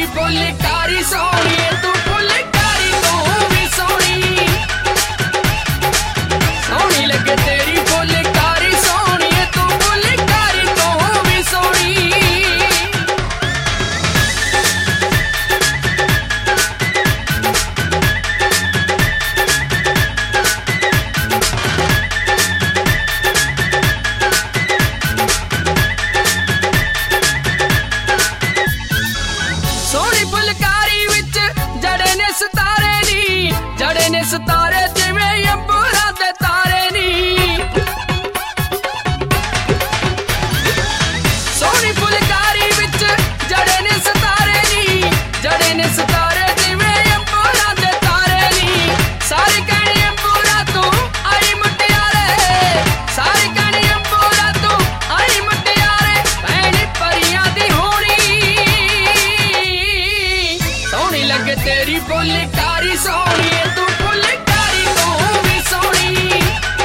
फुलकारी सोहणीए तू फुलकारी तू भी सोहणी सोहणी लगे तेरी फुलकारी सोहणीए तू फुलकारी तू भी सोहणी जड़े ने सितारे जिवें अंबरा दे तारे नी सोहनी फुलकारी विच जड़े ने सितारे नी जड़े ने सितारे जिवें अंबरा दे तारे नी सारे कहने अंबरा तू आई मुटियारे सारे कहने अंबरा तू आई मुटियारे भैणी परियां दी होनी सोहनी लगे तेरी फुलकारी सोहणी तू फुलकारी तू भी सोहणी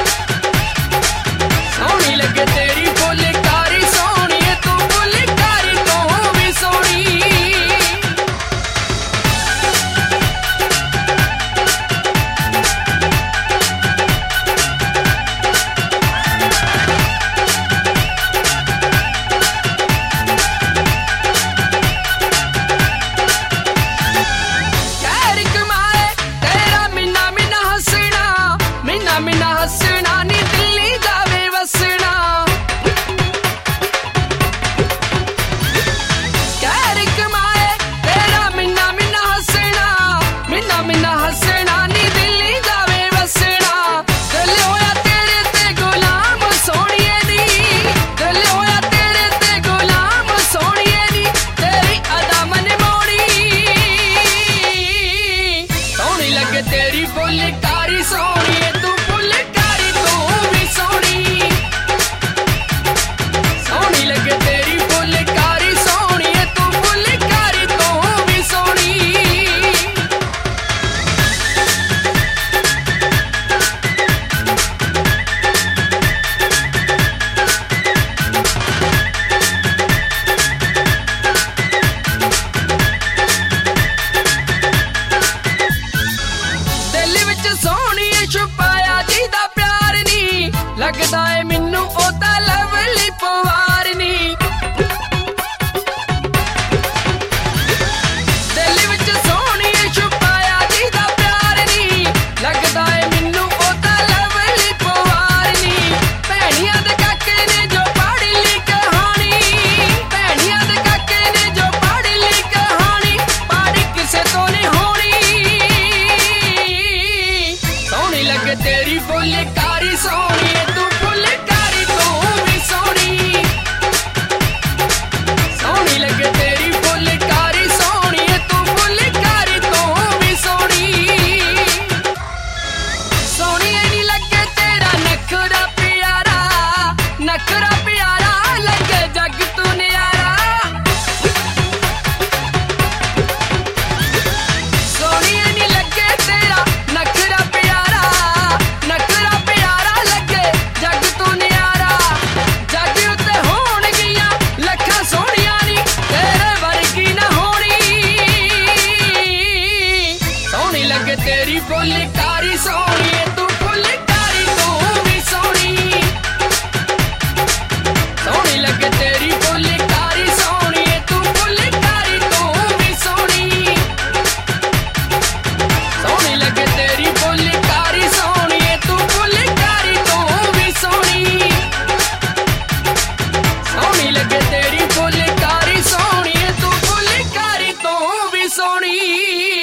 सोहनी लगे तेरी फुलकारी सोहणी तू फुलकारी तू भी सोहणी मिना हसना नी दिल्ली जावे वसना कहर कमाए तेरा मिना मिना हसना नी दिल्ली जावे वसना दिल होया तेरे ते गुलाम सोहणीए नी दिल होया तेरे ते गुलाम सोहणीए नी तेरी अदा मन मोड़ी सोहनी लगे तेरी फुलकारी सोहणीए तू छुपाया जीदा प्यार नी लगदा है मैनू ओदा लवली पवार नी दिल विच सोहणी छुपाया जीदा प्यार नी लगदा है मैनू ओदा लवली पवार नी भैणियां दे काके ने जो पढ़ ली कहानी भैणियां दे काके ने जो पढ़ ली कहानी पढ़ किसे तो नहीं होनी सोहनी लगे तेरी फुलकारी सोहणी तू फुलकारी तू भी सोहणी सोहनी लगे तेरी फुलकारी सोहणी तू फुलकारी तू भी सोहणी सोहणी नहीं लगे तेरा नखरा प्यारा लगे जग तू न्यारा सोहणी नहीं लगे तेरा नखरा तेरी फुलकारी सोहणी तू फुलकारी तू भी सोहणी सोहनी लगे तेरी फुलकारी सोहणी तू फुलकारी तू भी सोहणी सोहनी लगे तेरी फुलकारी सोहणी तू फुलकारी तू भी सोहणी सोहनी लगे तेरी फुलकारी सोहणी तू फुलकारी तू भी सोहणी।